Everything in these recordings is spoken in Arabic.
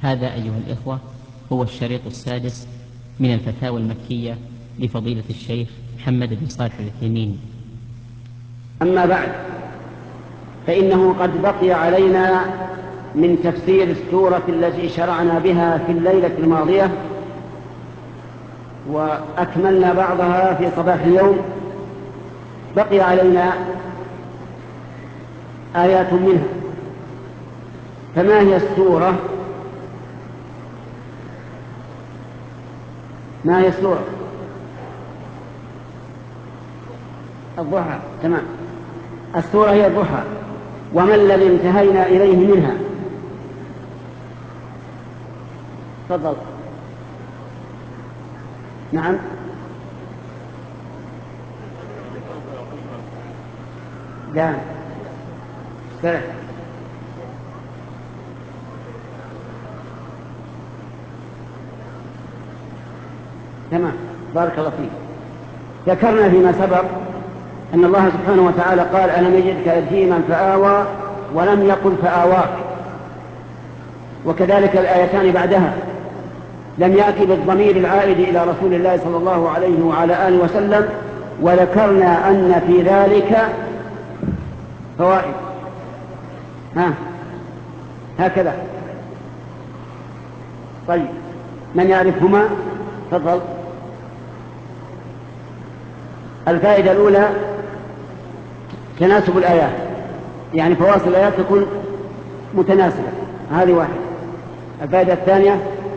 هذا أيها الإخوة هو الشريط السادس من الفتاوى المكية لفضيلة الشيخ محمد بن صالح العثيمين. أما بعد، فإنه قد بقي علينا من تفسير السورة التي شرعنا بها في الليلة الماضية، وأكملنا بعضها في صباح اليوم. بقي علينا آيات منها. فما هي السورة؟ ما هي السورة؟ الضحى. تمام، السورة هي الضحى. وما الذي انتهينا إليه منها؟ تفضل. نعم. لا سرح. تمام، بارك الله فيك. ذكرنا فيما سبق أن الله سبحانه وتعالى قال: ألم يجدك يتيما فآوى، ولم يقل فآواك. وكذلك الآيتان بعدها لم يأتي بالضمير العائد إلى رسول الله صلى الله عليه وعلى آله وسلم. وذكرنا أن في ذلك فوائد. هكذا. طيب، من يعرفهما؟ تفضل. الفائدة الأولى تناسب الآيات، يعني فواصل الآيات تكون متناسبة، هذه واحدة. الفائدة الثانية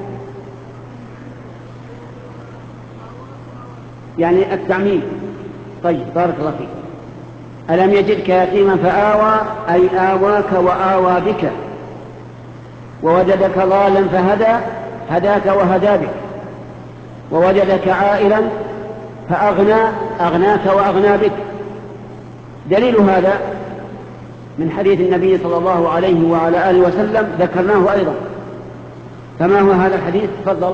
يعني التعميم. طيب، بارك الله فيك. ألم يجدك يتيما فآوى، أي آواك وآوى بك. ووجدك ضالا فهدى، هداك وهدى بك. ووجدك عائلا فأغنى، أغناك وأغنى بك. دليل هذا من حديث النبي صلى الله عليه وعلى آله وسلم، ذكرناه أيضا. فما هو هذا الحديث؟ تفضل.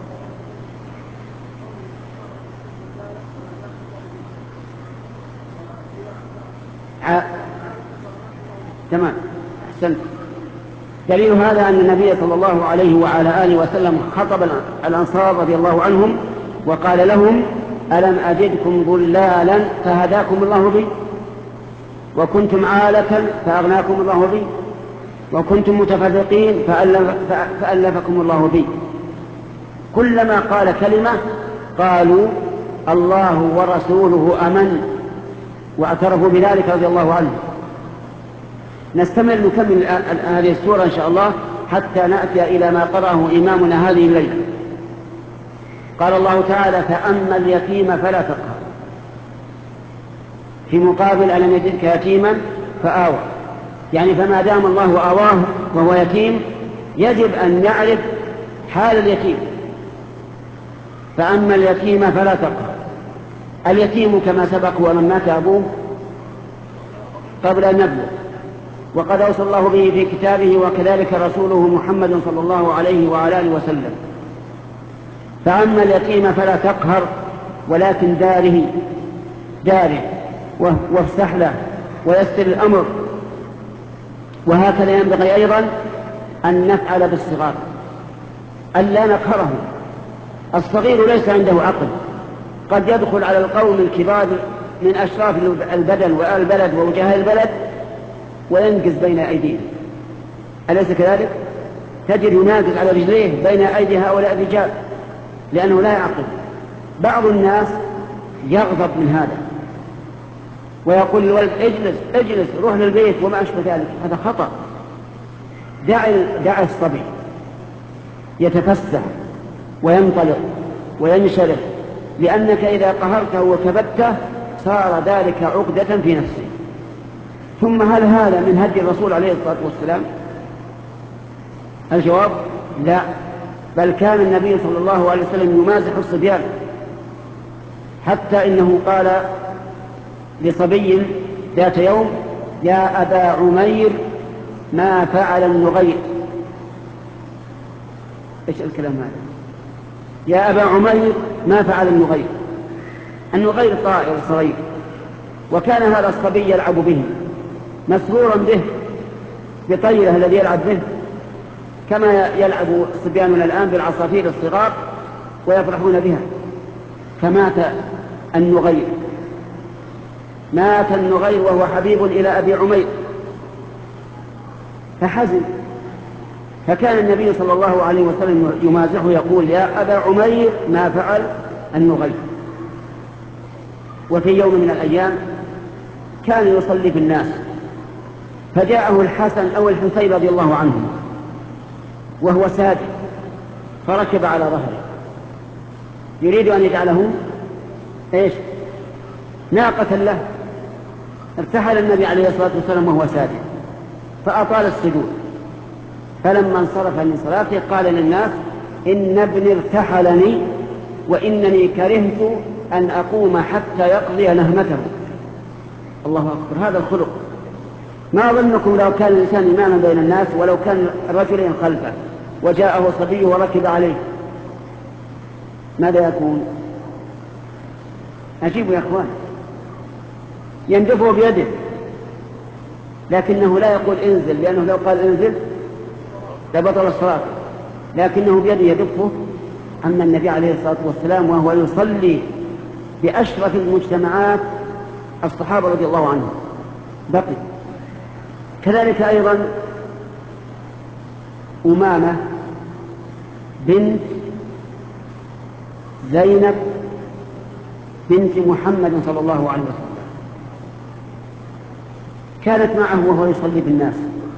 تمام، أحسنت. دليل هذا أن النبي صلى الله عليه وعلى آله وسلم خطب الأنصار رضي الله عنهم وقال لهم: ألم أجدكم ضلالا فهداكم الله بي، وكنتم عالة فأغناكم الله بي، وكنتم متفرقين فألفكم الله بي. كلما قال كلمة قالوا: الله ورسوله أمن، واعترفوا بذلك رضي الله عنه. نستمر نكمل هذه السورة إن شاء الله حتى نأتي إلى ما قرأه إمامنا هذه الليلة. قال الله تعالى: فأما اليتيم فلا تقهر، في مقابل ألم يجدك يتيما فآوى. يعني فما دام الله آواه وهو يتيم يجب أن نعرف حال اليتيم. فأما اليتيم فلا تقهر. اليتيم كما سبق هو من مات أبوه قبل أن يبلغ، وقد أوصى الله به في كتابه، وكذلك رسوله محمد صلى الله عليه وعلى آله وسلم. فأما اليتيم فلا تقهر، ولكن داره وافسح له ويسر الأمر. وهكذا ينبغي أيضا أن نفعل بالصغار، ألا نقهره. الصغير ليس عنده عقل، قد يدخل على القوم الكبار من أشراف البلد والبلد ووجهاء البلد وينقز بين أيديهم، أليس كذلك؟ تجد يناقز على رجليه بين أيدي هؤلاء الرجال لأنه لا يعقل. بعض الناس يغضب من هذا ويقول للولد: اجلس روح للبيت وما أشبه ذلك. هذا خطأ. دع الصبي يتفسح وينطلق وينشرح، لأنك إذا قهرته وكبته صار ذلك عقدة في نفسه. ثم هل هذا من هدي الرسول عليه الصلاة والسلام؟ الجواب: لا، بل كان النبي صلى الله عليه وسلم يمازح الصبيان، حتى إنه قال لصبي ذات يوم: يا أبا عمير ما فعل النغير. إيش الكلام هذا؟ يا أبا عمير ما فعل النغير. النغير طائر صغير، وكان هذا الصبي يلعب به مسرورا به بطيره الذي يلعب به، كما يلعب صبياننا الآن بالعصافير الصغار ويفرحون بها. فمات النغير، مات النغير وهو حبيب إلى أبي عمير فحزن، فكان النبي صلى الله عليه وسلم يمازحه يقول: يا أبا عمير ما فعل النغير. وفي يوم من الأيام كان يصلي بالناس، فجاءه الحسن أو الحسين رضي الله عنهم وهو ساجد، فركب على ظهره يريد أن يجعله ناقة له. ارتحل النبي عليه الصلاة والسلام وهو ساجد فأطال السجود، فلما انصرف من صلاته قال للناس: إن ابني ارتحلني وإنني كرهت أن أقوم حتى يقضي نهمته. الله أكبر، هذا الخلق. ما ظنكم لو كان الإنسان إماما بين الناس ولو كان رجلين خلفه وجاءه صبي وركب عليه، ماذا يكون؟ أجيبوا يا أخوان، يندفه بيده، لكنه لا يقول انزل، لأنه لو قال انزل لبطل الصلاة، لكنه بيده يدفه. أما النبي عليه الصلاة والسلام وهو يصلي بأشرف المجتمعات الصحابة رضي الله عنهم بقي. كذلك أيضا أمامة بنت زينب بنت محمد صلى الله عليه وسلم كانت معه وهو يصلي بالناس،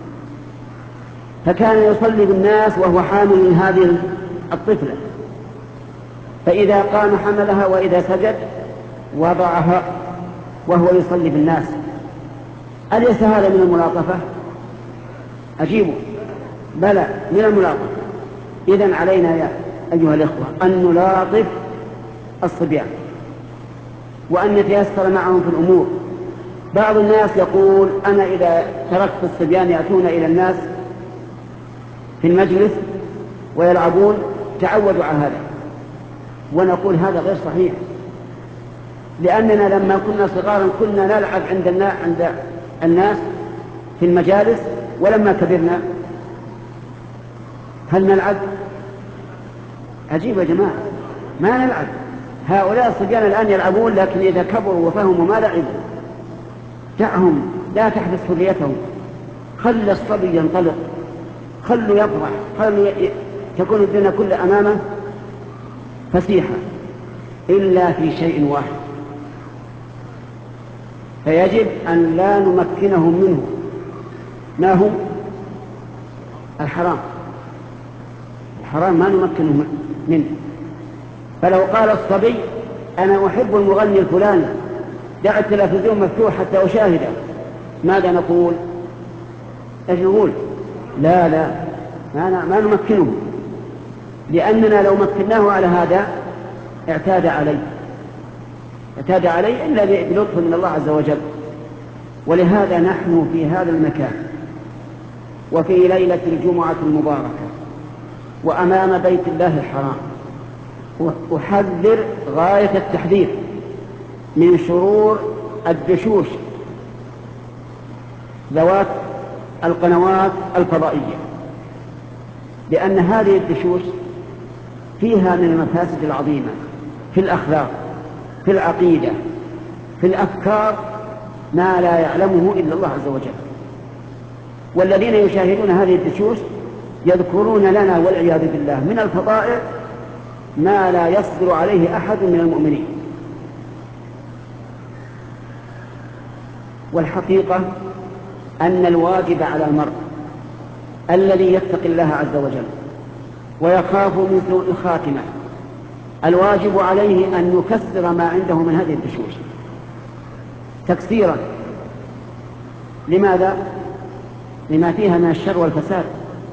فكان يصلي بالناس وهو حامل هذه الطفلة، فإذا قام حملها وإذا سجد وضعها وهو يصلي بالناس. أليس هذا من الملاطفة؟ أجيبوا بلى من الملاطفة. إذن علينا يا أيها الإخوة أن نلاطف الصبيان وأن نتيسر معهم في الأمور. بعض الناس يقول: أنا إذا تركت الصبيان يأتون إلى الناس في المجلس ويلعبون تعودوا على هذا، ونقول هذا غير صحيح، لأننا لما كنا صغارا كنا نلعب عند الناس في المجالس، ولما كبرنا هل نلعب؟ عجيب يا جماعة، ما نلعب. هؤلاء الصبيان الآن يلعبون، لكن إذا كبروا وفهموا ما لعبوا. دعهم، لا تحبس حريتهم، خل الصبي ينطلق، خلوا يفرح، خلوا تكون الدنيا كل أمامه فسيحة، إلا في شيء واحد، فيجب أن لا نمكنهم منه. ما هو؟ الحرام. الحرام ما نمكنه منه. فلو قال الصبي: أنا أحب المغني الفلاني، دع التلفزيون مفتوح حتى أشاهده، ماذا نقول؟ إيش نقول؟ لا ما نمكنه، لأننا لو مكناه على هذا اعتاد عليه إلا بلطف من الله عز وجل. ولهذا نحن في هذا المكان وفي ليلة الجمعة المباركة وأمام بيت الله الحرام أحذر غاية التحذير من شرور الدشوش ذوات القنوات الفضائية، لأن هذه الدشوش فيها من المفاسد العظيمة في الأخلاق، في العقيدة، في الأفكار، ما لا يعلمه إلا الله عز وجل. والذين يشاهدون هذه الدشوش يذكرون لنا والعياذ بالله من الفضائل ما لا يصبر عليه أحد من المؤمنين. والحقيقة أن الواجب على المرء الذي يتقي الله عز وجل ويخاف من سوء الخاتمة، الواجب عليه أن يكسر ما عنده من هذه الدشوش تكسيرا. لماذا؟ لما فيها من الشر والفساد.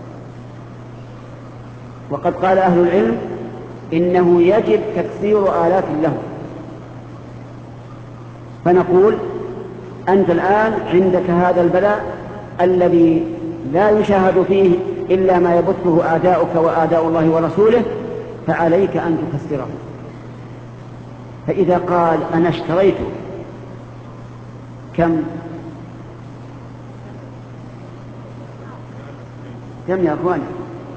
وقد قال أهل العلم إنه يجب تكسير آلات اللهو. فنقول: أنت الآن عندك هذا البلاء الذي لا يشاهد فيه إلا ما يبثه أعداؤك وأعداء الله ورسوله، فعليك أن تكسره. فإذا قال: أنا اشتريته كم يا أخواني؟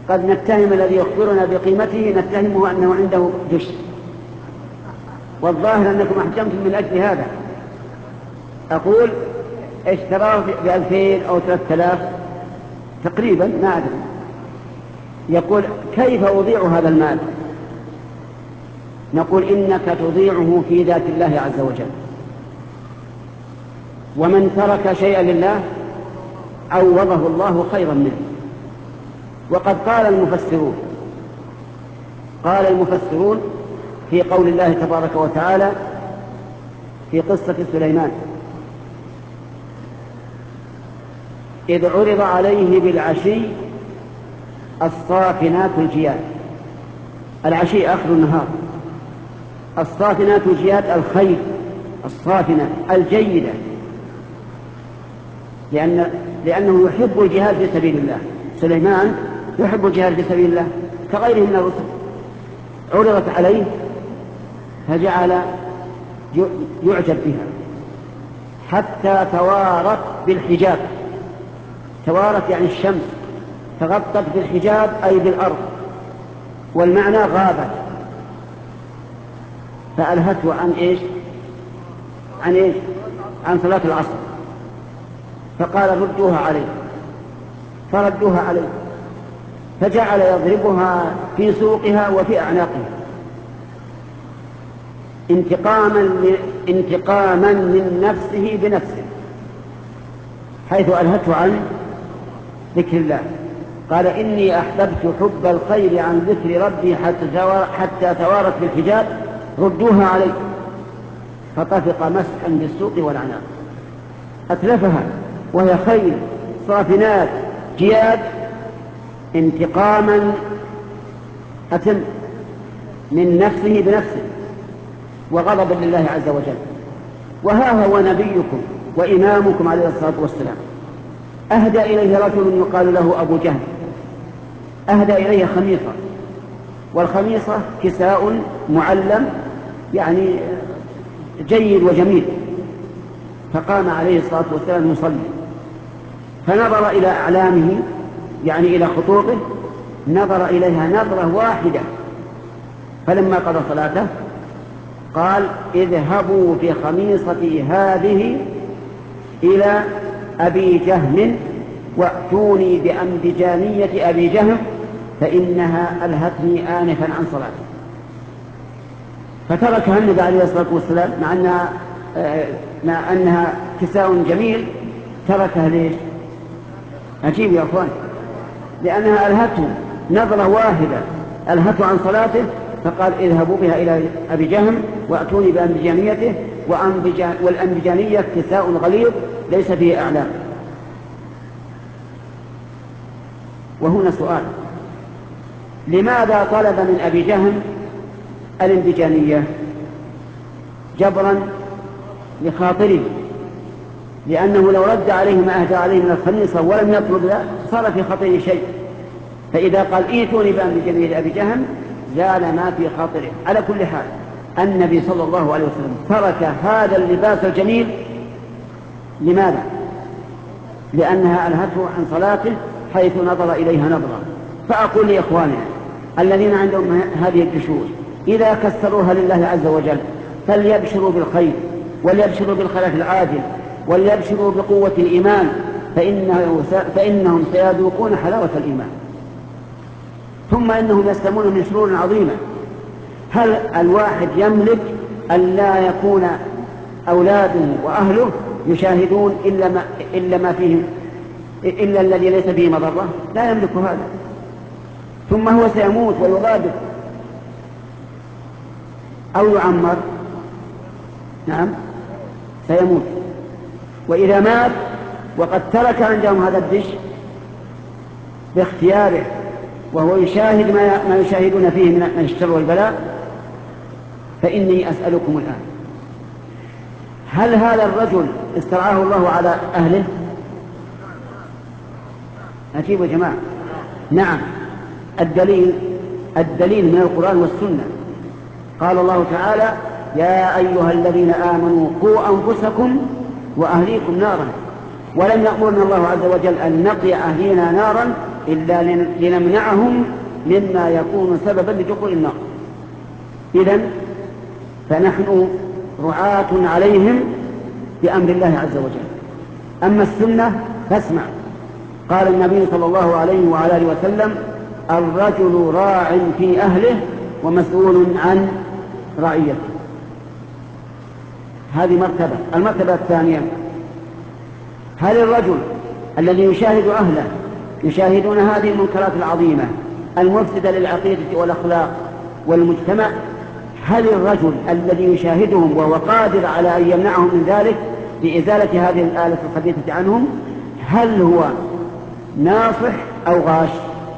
قد نتهم الذي يخبرنا بقيمته نتهمه أنه عنده دش، والظاهر أنكم أحجمتم من أجل هذا. أقول اشتراه ب2000 أو 3000 تقريبا، ما أدري. يقول كيف أضيع هذا المال؟ نقول إنك تضيعه في ذات الله عز وجل، ومن ترك شيئا لله عوضه الله خيرا منه. وقد قال المفسرون في قول الله تبارك وتعالى في قصة سليمان: إذ عرض عليه بالعشي الصافنات الجياد. العشي آخر النهار، الصافنات الجياد الخيل الصافنة الجيدة، لأنه يحب الجهاد في سبيل الله. سليمان يحب الجهاد في سبيل الله كغيره من الرسل. عرضت عليه فجعل يعجب بها حتى توارت بالحجاب. توارت يعني الشمس تغطت بالحجاب أي بالأرض، والمعنى غابت. فألهته عن إيش؟ عن صلاة العصر، فقال ردوها عليه، فردوها عليه، فجعل يضربها في سوقها وفي أعناقها انتقاما من نفسه بنفسه، حيث ألهته عن ذكر الله. قال: إني أحببت حب الخير عن ذكر ربي حتى توارت بالحجاب، ردوها عليه. فطفق مسحا بالسوق والعناق، أتلفها وهي خيل صافنات جياد انتقاما أتم من نفسه بنفسه وغضبا لله عز وجل. وها هو نبيكم وإمامكم عليه الصلاة والسلام أهدى إليه رجل يقال له أبو جهل، أهدى إليه خميصة، والخميصة كساء معلم يعني جيد وجميل. فقام عليه الصلاة والسلام يصلي، فنظر إلى أعلامه يعني إلى خطوطه، نظر إليها نظرة واحدة، فلما قضى صلاته قال: اذهبوا بخميصتي هذه إلى أبي جهم وأتوني بأنبجانية أبي جهم فإنها ألهتني آنفا عن صلاتي. فتركها النبي عليه الصلاة والسلام مع أنها كساء جميل، تركها ليش؟ عجيب يا أخوان، لأنها ألهته نظرة واحدة، ألهته عن صلاته، فقال: اذهبوا بها إلى أبي جهم وأتوني بأنبجانيته. والأنبجانية كساء غليظ ليس فيه أعلام. وهنا سؤال: لماذا طلب من أبي جهم الانبجانية؟ جبرا لخاطره، لأنه لو رد عليه ما أهدى عليه من الخميصة ولم يطلب له صار في خاطره شيء، فإذا قال: ائتوني بأنبجانية أبي جهم زال ما في خاطره. على كل حال النبي صلى الله عليه وسلم ترك هذا اللباس الجميل. لماذا؟ لأنها ألهته عن صلاته حيث نظر إليها نظرة. فأقول لإخواننا الذين عندهم هذه الدشوش إذا كسروها لله عز وجل فليبشروا بالخير، وليبشروا بالخلاف العاجل، وليبشروا بقوة الإيمان، فإنهم سيذوقون حلاوة الإيمان، ثم إنهم يسلمون من شرور عظيمة. هل الواحد يملك أن لا يكون أولاده وأهله يشاهدون إلا الذي ليس به مضرة؟ لا يملك هذا. ثم هو سيموت ويغادر أو يعمر، نعم سيموت. وإذا مات وقد ترك عندهم هذا الدش باختياره وهو يشاهد ما يشاهدون فيه من الشر والبلاء، فإني أسألكم الآن: هل هذا الرجل استرعاه الله على أهله؟ أجيبوا يا جماعة. نعم. الدليل من القرآن والسنة. قال الله تعالى: يا أيها الذين آمنوا قوا أنفسكم وأهليكم نارا. ولم يأمرنا الله عز وجل أن نقي أهلينا نارا إلا لنمنعهم مما يكون سببا لدخول النار. إذن فنحن رعاة عليهم بأمر الله عز وجل. أما السنة فاسمع، قال النبي صلى الله عليه وعلى آله وسلم: الرجل راع في أهله ومسؤول عن رعيته. هذه مرتبة. المرتبة الثانية: هل الرجل الذي يشاهد أهله يشاهدون هذه المنكرات العظيمة المفسدة للعقيدة والأخلاق والمجتمع، هل الرجل الذي يشاهدهم وهو قادر على أن يمنعهم من ذلك بإزالة هذه الآلة الخبيثة عنهم، هل هو ناصح أو غاش؟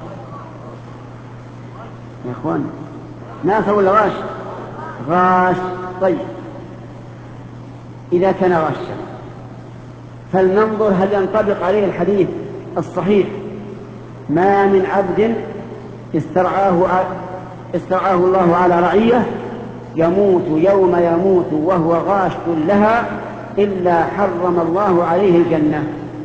يا إخوان، ناصح ولا غاش؟ غاش. طيب، إذا كان غاشا فلننظر هل ينطبق عليه الحديث الصحيح: ما من عبد استرعاه الله على رعية يموت يوم يموت وهو غاش لها إلا حرم الله عليه الجنة.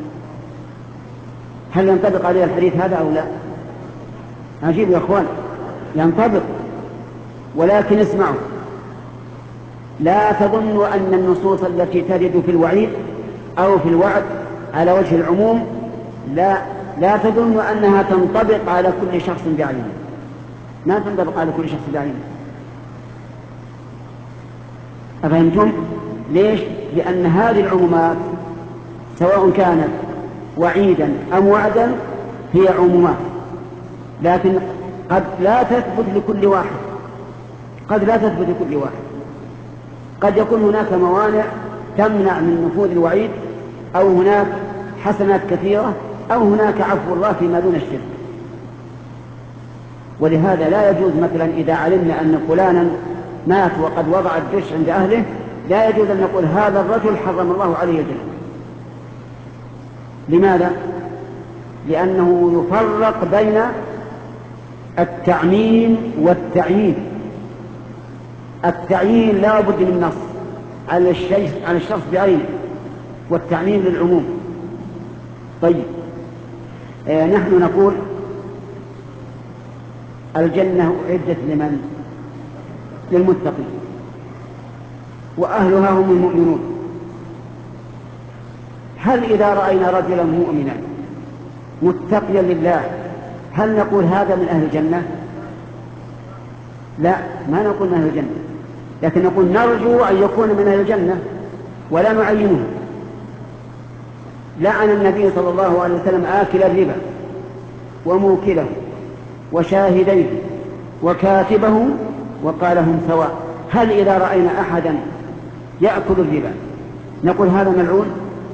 هل ينطبق عليه الحديث هذا أو لا؟ عجيب يا أخوان، ينطبق. ولكن اسمعوا، لا تظنوا أن النصوص التي ترد في الوعيد أو في الوعد على وجه العموم لا تظنوا أنها تنطبق على كل شخص بعينه. ما تنطبق على كل شخص بعينه. أفهمتم؟ ليش؟ لأن هذه العمومات سواء كانت وعيدا أم وعدا هي عمومات، لكن قد لا تثبت لكل واحد. قد يكون هناك موانع تمنع من نفوذ الوعيد، أو هناك حسنات كثيرة، أو هناك عفو الله فيما دون الشرك. ولهذا لا يجوز مثلا إذا علمنا أن فلانا مات وقد وضع الدش عند أهله، لا يجوز أن نقول هذا الرجل حرم الله عليه الجنة. لماذا؟ لأنه يفرق بين التعميم والتعيين. التعيين لا بد من نص على الشخص بعينه، والتعميم للعموم. طيب، نحن نقول الجنة أعدت لمن؟ للمتقين، وأهلها هم المؤمنون. هل إذا رأينا رجلا مؤمنا متقيا لله هل نقول هذا من أهل الجنة؟ لا، ما نقول من أهل الجنة، لكن نقول نرجو أن يكون من أهل الجنة ولا نعينه. لعن النبي صلى الله عليه وسلم آكل الربا وموكله وشاهديه وكاتبه وقال هم سواء. هل إذا رأينا أحدا يأكل الربا نقول هذا ملعون؟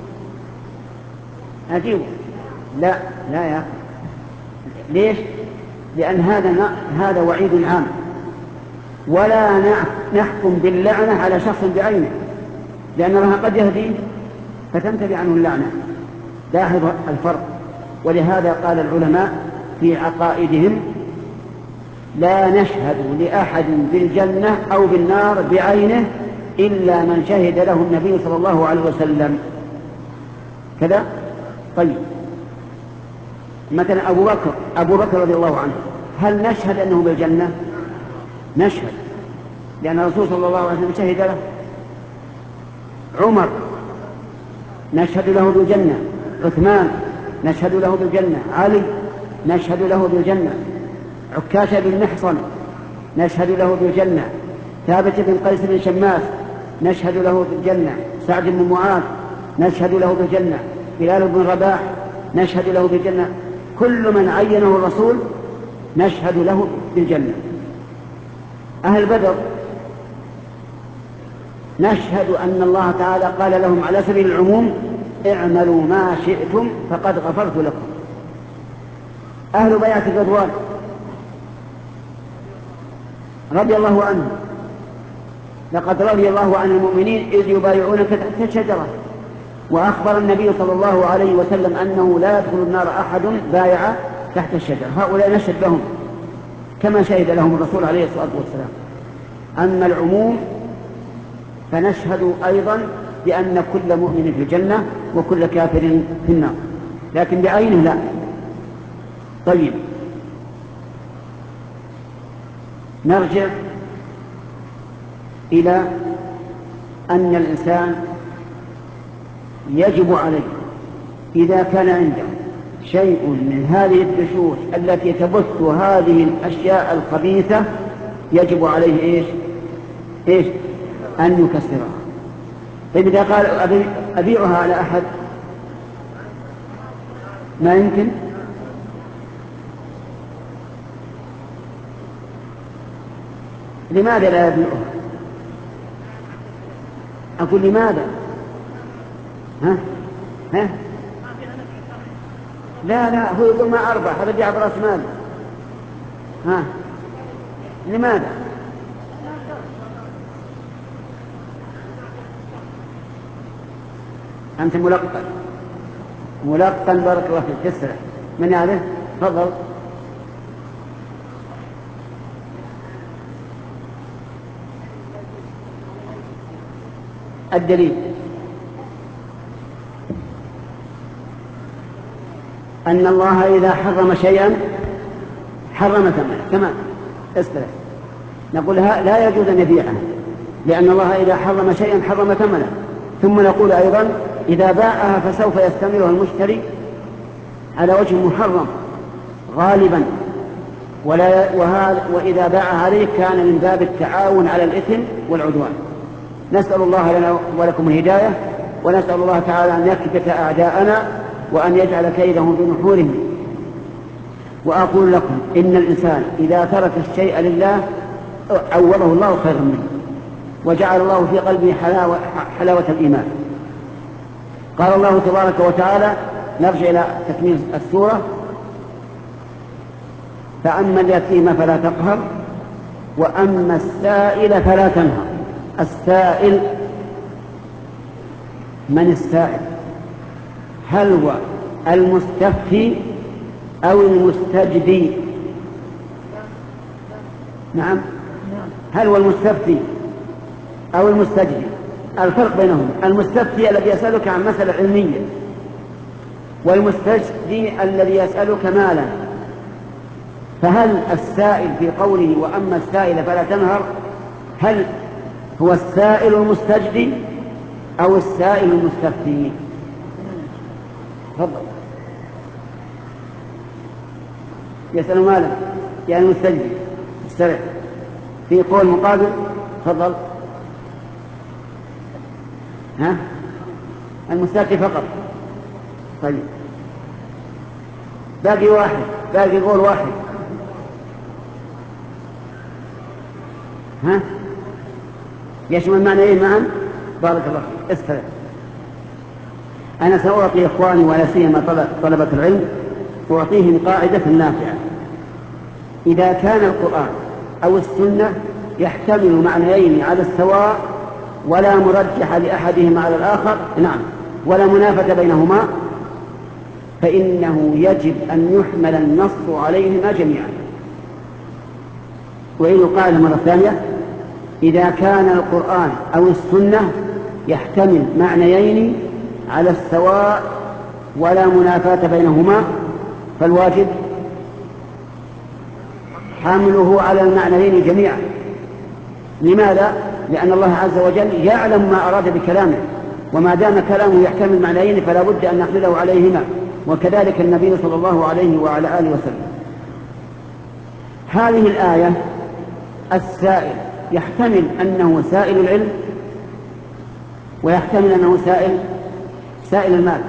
أجيب لا يا أخي. ليش؟ لأن هذا وعيد عام، ولا نحكم باللعنة على شخص بعينه، لأن الله قد يهديه فتنتبه عنه اللعنة. لاحظ الفرق. ولهذا قال العلماء في عقائدهم: لا نشهد لأحد بالجنة أو بالنار بعينه إلا من شهد له النبي صلى الله عليه وسلم كذا. طيب، مثلا أبو بكر رضي الله عنه، هل نشهد أنه بالجنة؟ نشهد، لأن الرسول صلى الله عليه وسلم شهد له. عمر نشهد له بالجنة، عثمان نشهد له بالجنة، علي نشهد له بالجنة، عكاشة بن محصن نشهد له بالجنة، ثابت بن قيس بن شماس نشهد له بالجنة، سعد بن معاذ نشهد له بالجنة، بلال بن رباح نشهد له بالجنة. كل من عينه الرسول نشهد له بالجنة. أهل بدر نشهد أن الله تعالى قال لهم على سبيل العموم: اعملوا ما شئتم فقد غفرت لكم. أهل بيعة الرضوان رضي الله عنهم: لقد رضي الله عن المؤمنين إذ يبايعونك تحت الشجرة. وأخبر النبي صلى الله عليه وسلم أنه لا يدخل النار أحد بايع تحت الشجرة. هؤلاء نشهد لهم كما شهد لهم الرسول عليه الصلاة والسلام. أما العموم فنشهد أيضا بأن كل مؤمن في الجنة وكل كافر في النار، لكن بعينه لا. طيب، نرجع إلى أن الإنسان يجب عليه إذا كان عنده شيء من هذه الدشوش التي تبث هذه الأشياء الخبيثة، يجب عليه إيش؟ أن يكسرها. طيب إذا قال أبيعها على أحد، ما يمكن. لماذا لا يبيعها؟ أقول لماذا؟ ها؟ لا هو يقول ما أربح، هذا بيع برأس مال. لماذا؟ أنت ملقن بارك الله فيك. تسرع من يعرف؟ تفضل. الدليل أن الله إذا حرم شيئا حرم ثمنه. تمام، استرح. نقول لا يجوز أن يبيعه، لأن الله إذا حرم شيئا حرم ثمنه. ثم نقول أيضا إذا باعها فسوف يستمرها المشتري على وجه محرم غالبا، وإذا باعها عليه كان من باب التعاون على الإثم والعدوان. نسأل الله لنا ولكم الهداية، ونسأل الله تعالى أن يكبت أعداءنا وأن يجعل كيدهم بنحورهم. وأقول لكم إن الإنسان إذا ترك الشيء لله عوضه الله خيرا منه، وجعل الله في قلبه حلاوة الإيمان. قال الله تبارك وتعالى، نرجع إلى تكميل السورة: فأما اليتيم فلا تقهر وأما السائل فلا تنهر. السائل، من السائل؟ هل هو المستفتي أو المستجدي؟ نعم، هل هو المستفتي أو المستجدي؟ الفرق بينهم: المستفتي الذي يسألك عن مسألة علمية، والمستجدي الذي يسألك مالا. فهل السائل في قوله وأما السائل فلا تنهر، هل هو السائل المستجدي أو السائل المستفتي؟ تفضل. يسأل مالا يعني المستجدي السرع. في قول مقابل. تفضل. المستفتي فقط. طيب، باقي قول واحد. يشمل معنيين معا. بارك الله فيك. استرع. أنا سأعطي إخواني ولا سيما طلبة العلم، أعطيهم قاعدة نافعة: إذا كان القرآن أو السنة يحتمل معنيين على السواء ولا مرجح لأحدهما على الآخر، نعم، ولا منافة بينهما، فإنه يجب أن يحمل النص عليهما جميعا. وإن القاعدة مرة ثانية: إذا كان القرآن أو السنة يحتمل معنيين على السواء ولا منافاة بينهما، فالواجب حمله على المعنيين جميعا. لماذا؟ لأن الله عز وجل يعلم ما أراد بكلامه، وما دام كلامه يحتمل معنيين فلا بد أن نحمله عليهما، وكذلك النبي صلى الله عليه وعلى آله وسلم. هذه الآية السائل يحتمل أنه سائل العلم، ويحتمل أنه سائل المال،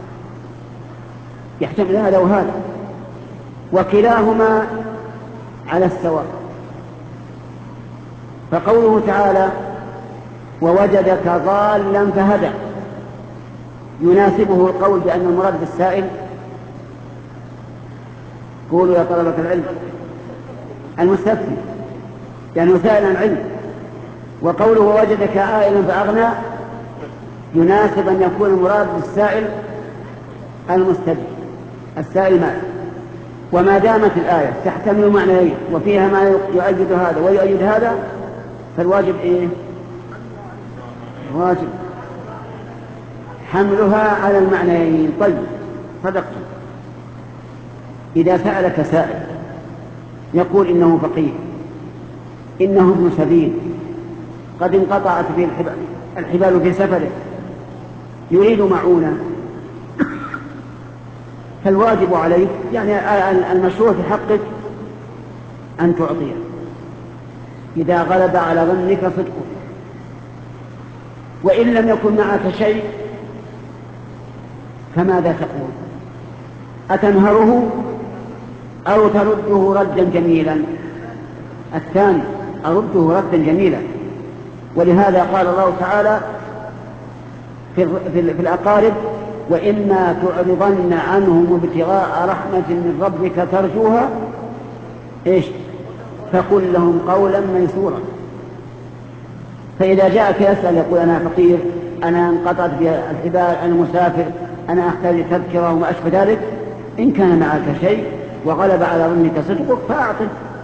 يحتمل هذا وهذا، وكلاهما على السواء. فقوله تعالى ووجدك ضالا فهدى يناسبه القول بأن المراد بالسائل، قولوا يا طلبة العلم، المستفتي، يعني سائل عن علم. وقوله ووجدك عائلا فأغنى يناسب أن يكون المراد بالسائل المستجد، السائل مال. وما دامت الآية تحتمل معنيين وفيها ما يؤيد هذا ويؤيد هذا، فالواجب واجب حملها على المعنيين. طيب، صدقت. إذا سألك سائل يقول إنه فقير، إنه ابن سبيل، قد انقطعت به الحبال في سفره، يريد معونة، فالواجب عليك يعني المشروع في حقك أن تعطيه إذا غلب على ظنك صدقه. وإن لم يكن معك شيء فماذا تقول؟ أتنهره أو ترده ردا جميلا؟ الثاني، أرده ردا جميلا. ولهذا قال الله تعالى في الأقارب: وإما تعرضن عنهم ابتغاء رحمة من ربك ترجوها فقل لهم قولا ميسورا. فإذا جاءك يسأل يقول أنا فقير، أنا انقطعت بالحبال، أنا مسافر، أنا أحتاج تذكرة وما أشبه ذلك، إن كان معك شيء وغلب على ظنك صدقك فأعطه.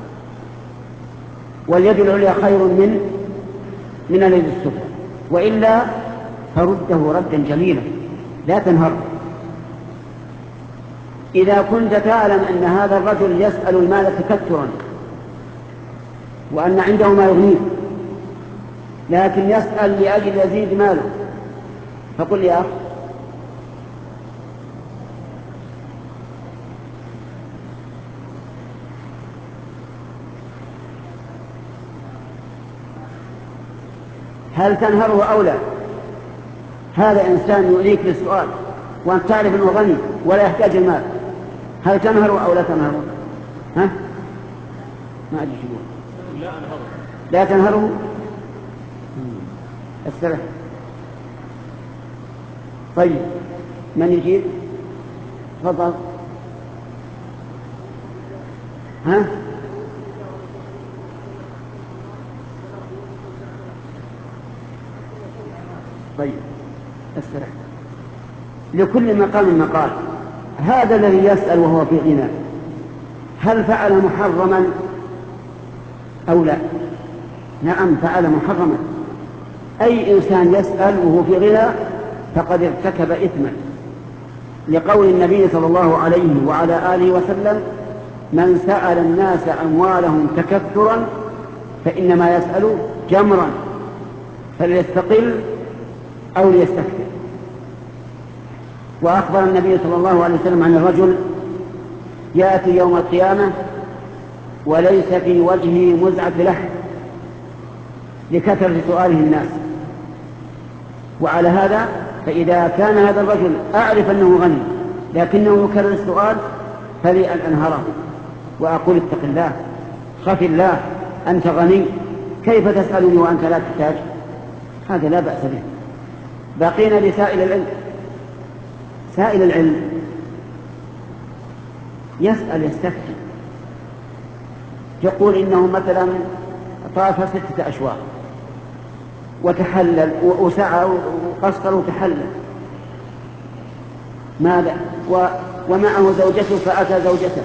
واليد العليا خير من اليد السفلى، وإلا فرده ردا جميلا، لا تنهره. إذا كنت تعلم أن هذا الرجل يسأل المال تكثرا وأن عنده ما يغنيه، لكن يسأل لأجل يزيد ماله، فقل يا أخي هل تنهره أو لا؟ هذا إنسان يؤذيك للسؤال وأنت تعرف أنه غني ولا يحتاج المال، هل تنهره أو لا تنهره؟ ها؟ ما أدري شو يقول. لا أنهره. لا تنهره؟ استرح. طيب من يجيب؟ تفضل. ها؟ طيب استرح. لكل مقام مقال. هذا الذي يسأل وهو في غنى هل فعل محرما أو لا؟ نعم فعل محرما. أي إنسان يسأل وهو في غنى فقد ارتكب إثما، لقول النبي صلى الله عليه وعلى آله وسلم: من سأل الناس أموالهم تكثرا فإنما يسأل جمرا، فليستقل أو ليستكثر. وأخبر النبي صلى الله عليه وسلم عن الرجل يأتي يوم القيامة وليس في وجهه مزعة لحم لكثرة سؤاله الناس. وعلى هذا فإذا كان هذا الرجل أعرف أنه غني لكنه يكرر السؤال فلي أن أنهره وأقول: اتق الله، خف الله، أنت غني، كيف تسألني وأنت لا تحتاج؟ هذا لا بأس به. بقينا لسائل العلم. سائل العلم يسأل يستفتي، يقول إنه مثلا طاف 6 أشواط وتحلل وسعى وقصر وتحلل، ماذا؟ ومعه زوجته فأتى زوجته،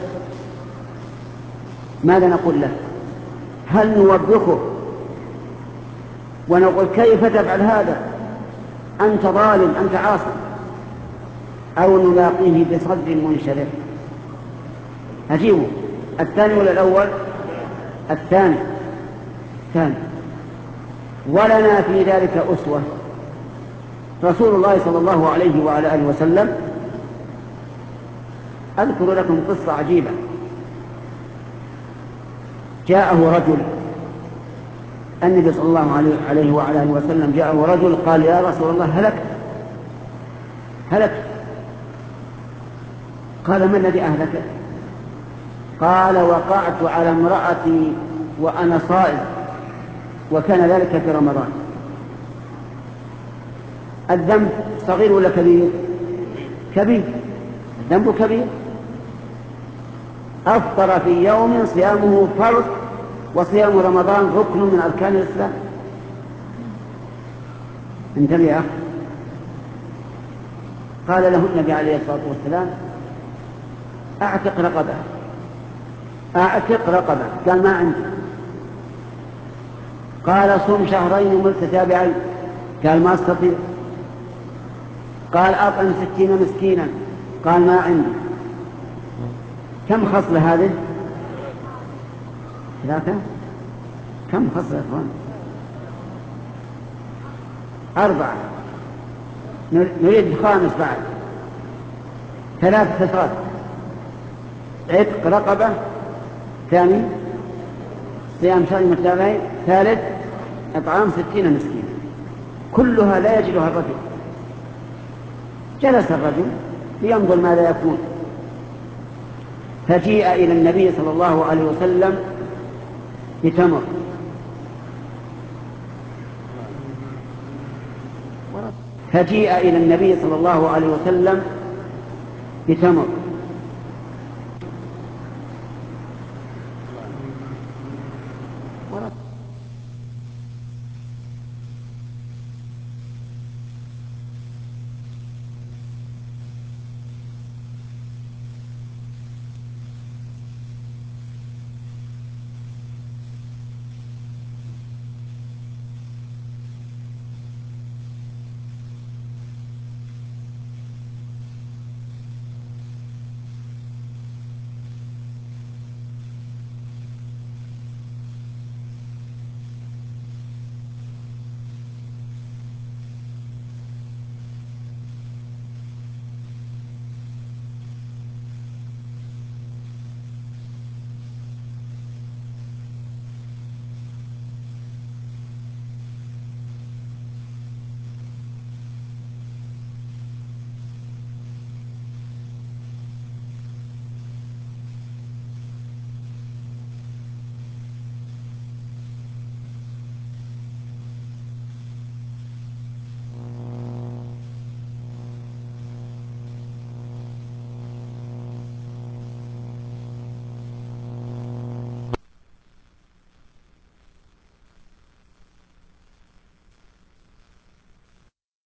ماذا نقول له؟ هل نوبخه ونقول كيف تفعل هذا، أنت ظالم، أنت عاصي، أو نلاقيه بصدر منشرح؟ أجيبه. الثاني ولا الأول؟ الثاني. ولنا في ذلك أسوة. رسول الله صلى الله عليه وعلى آله وسلم، أذكر لكم قصة عجيبة. جاءه رجل، النبي صلى الله عليه وعلى آله وسلم جاءه رجل قال: يا رسول الله هلكت. قال: ما الذي أهلك؟ قال: وقعت على امرأتي وأنا صائم، وكان ذلك في رمضان. الذنب صغير ولا كبير؟ كبير، الذنب كبير. أفطر في يوم صيامه فرض، وصيام رمضان ركن من أركان الإسلام. انتبه يا أخي. قال له النبي عليه الصلاة والسلام: أعتق رقبة. قال: ما عندي. قال: صم 2 شهرين متتابعين. قال: ما أستطيع. قال: أطعم 60 مسكينا. قال: ما عندي. كم خصلة هذه؟ 3. كم خصلة يا أخوان؟ 4. نريد الخامس بعد. 3 خصال: عتق رقبة، ثاني صيام شهر متتابعين، ثالث إطعام 60 مسكينا. كلها لا يجدها الرجل. جلس الرجل لينظر ماذا يكون، فجيء إلى النبي صلى الله عليه وسلم بتمر، فجيء إلى النبي صلى الله عليه وسلم بتمر